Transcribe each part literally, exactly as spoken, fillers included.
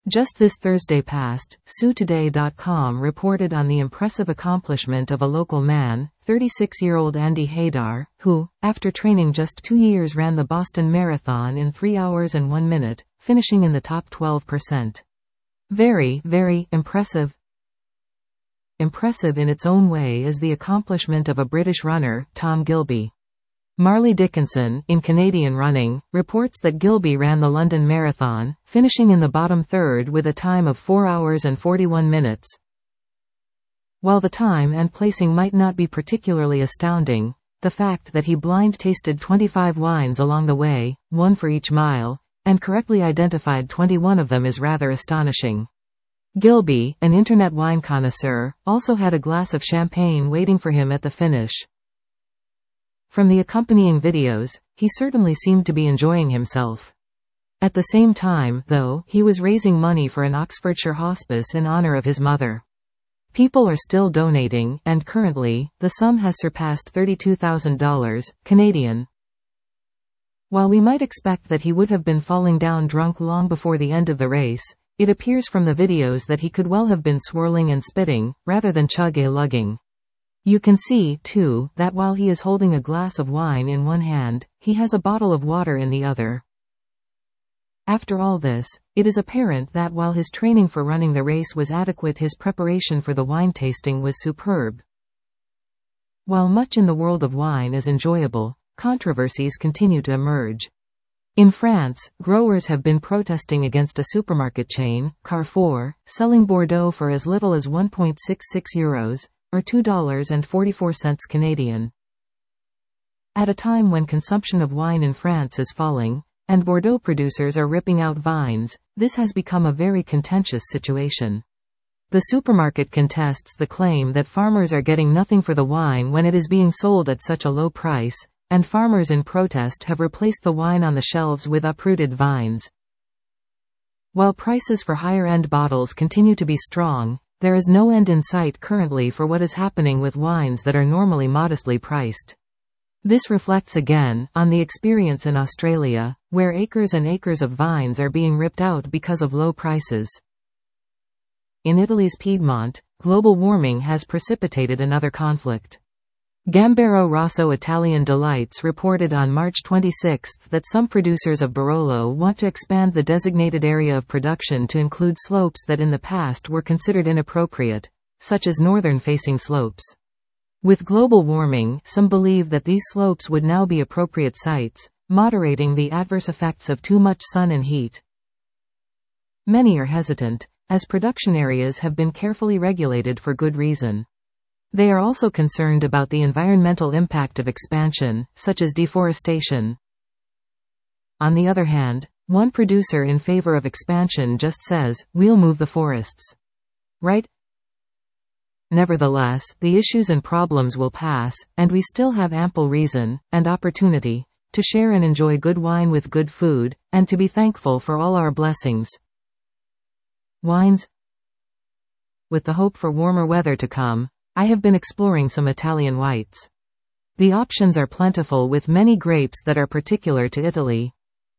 Just this Thursday past, Sue Today dot com reported on the impressive accomplishment of a local man, thirty-six-year-old Andy Haydar, who, after training just two years ran the Boston Marathon in three hours and one minute, finishing in the top twelve percent. Very, very impressive. Impressive in its own way is the accomplishment of a British runner, Tom Gilby. Marley Dickinson, in Canadian Running, reports that Gilby ran the London Marathon, finishing in the bottom third with a time of four hours and forty-one minutes. While the time and placing might not be particularly astounding, the fact that he blind tasted twenty-five wines along the way, one for each mile, and correctly identified twenty-one of them is rather astonishing. Gilby, an internet wine connoisseur, also had a glass of champagne waiting for him at the finish. From the accompanying videos, he certainly seemed to be enjoying himself. At the same time, though, he was raising money for an Oxfordshire hospice in honor of his mother. People are still donating, and currently, the sum has surpassed thirty-two thousand dollars, Canadian. While we might expect that he would have been falling down drunk long before the end of the race, it appears from the videos that he could well have been swirling and spitting, rather than chug-a-lugging. You can see, too, that while he is holding a glass of wine in one hand, he has a bottle of water in the other. After all this, it is apparent that while his training for running the race was adequate, his preparation for the wine tasting was superb. While much in the world of wine is enjoyable, controversies continue to emerge. In France, growers have been protesting against a supermarket chain, Carrefour, selling Bordeaux for as little as one point six six euros, or two dollars and forty-four cents Canadian. At a time when consumption of wine in France is falling, and Bordeaux producers are ripping out vines, this has become a very contentious situation. The supermarket contests the claim that farmers are getting nothing for the wine when it is being sold at such a low price, and farmers in protest have replaced the wine on the shelves with uprooted vines. While prices for higher-end bottles continue to be strong, there is no end in sight currently for what is happening with wines that are normally modestly priced. This reflects again on the experience in Australia, where acres and acres of vines are being ripped out because of low prices. In Italy's Piedmont, global warming has precipitated another conflict. Gambero Rosso Italian Delights reported on March twenty-sixth that some producers of Barolo want to expand the designated area of production to include slopes that in the past were considered inappropriate, such as northern-facing slopes. With global warming, some believe that these slopes would now be appropriate sites, moderating the adverse effects of too much sun and heat. Many are hesitant, as production areas have been carefully regulated for good reason. They are also concerned about the environmental impact of expansion, such as deforestation. On the other hand, one producer in favor of expansion just says, "We'll move the forests." Right? Nevertheless, the issues and problems will pass, and we still have ample reason, and opportunity, to share and enjoy good wine with good food, and to be thankful for all our blessings. Wines. With the hope for warmer weather to come, I have been exploring some Italian whites. The options are plentiful with many grapes that are particular to Italy.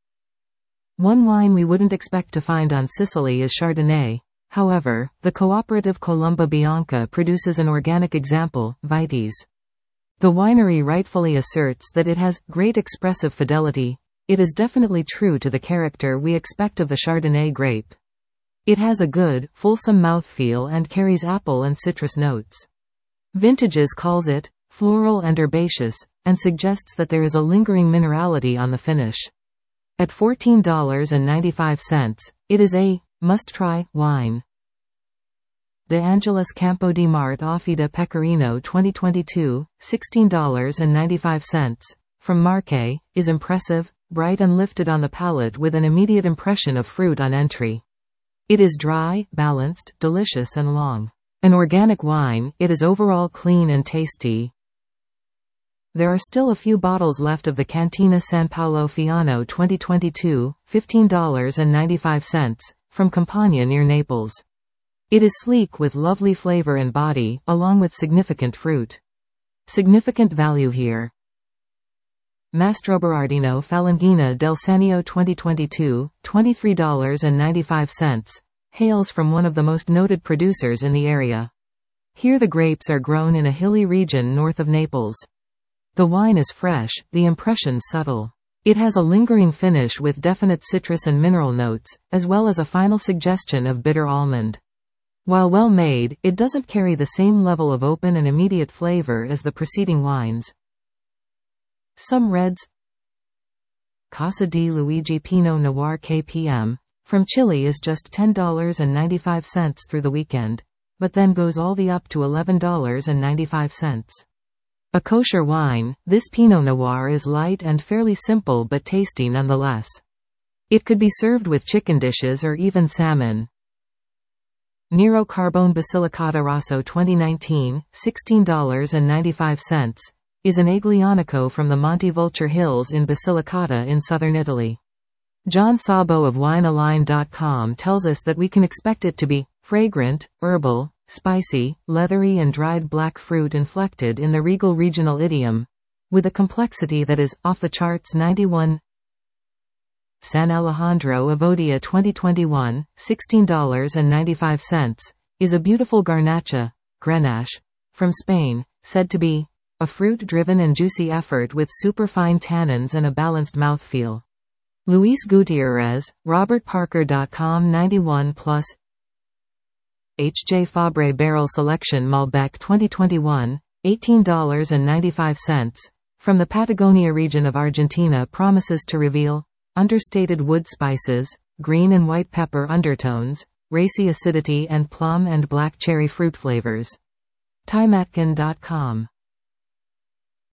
One wine we wouldn't expect to find on Sicily is Chardonnay. However, the cooperative Columba Bianca produces an organic example, Vites. The winery rightfully asserts that it has great expressive fidelity. It is definitely true to the character we expect of the Chardonnay grape. It has a good, fulsome mouthfeel and carries apple and citrus notes. Vintages calls it floral and herbaceous, and suggests that there is a lingering minerality on the finish. At fourteen dollars and ninety-five cents, it is a must-try wine. De Angelis Campo di Marte Affida Pecorino twenty twenty-two, sixteen dollars and ninety-five cents, from Marche, is impressive, bright and lifted on the palate with an immediate impression of fruit on entry. It is dry, balanced, delicious and long. An organic wine, it is overall clean and tasty. There are still a few bottles left of the Cantina San Paolo Fiano twenty twenty-two, fifteen dollars and ninety-five cents, from Campagna near Naples. It is sleek with lovely flavor and body, along with significant fruit. Significant value here. Mastroberardino Falanghina del Sannio twenty twenty-two, twenty-three dollars and ninety-five cents, hails from one of the most noted producers in the area. Here the grapes are grown in a hilly region north of Naples. The wine is fresh, the impressions subtle. It has a lingering finish with definite citrus and mineral notes, as well as a final suggestion of bitter almond. While well made, it doesn't carry the same level of open and immediate flavor as the preceding wines. Some reds. Casa di Luigi Pinot Noir K P M, from Chile is just ten dollars and ninety-five cents through the weekend, but then goes all the up to eleven dollars and ninety-five cents. A kosher wine, this Pinot Noir is light and fairly simple but tasty nonetheless. It could be served with chicken dishes or even salmon. Nero Carbone Basilicata Rosso twenty nineteen, sixteen dollars and ninety-five cents, is an Aglianico from the Monte Vulture Hills in Basilicata in southern Italy. John Sabo of wine align dot com tells us that we can expect it to be fragrant, herbal, spicy, leathery and dried black fruit inflected in the regal regional idiom, with a complexity that is off the charts. Ninety-one. San Alejandro Avodia twenty twenty-one, sixteen dollars and ninety-five cents, is a beautiful Garnacha, Grenache, from Spain, said to be a fruit-driven and juicy effort with superfine tannins and a balanced mouthfeel. Luis Gutierrez, Robert Parker dot com. Ninety-one plus. H J Fabre Barrel Selection Malbec twenty twenty-one, eighteen dollars and ninety-five cents, from the Patagonia region of Argentina, promises to reveal understated wood spices, green and white pepper undertones, racy acidity and plum and black cherry fruit flavors. Timatkin dot com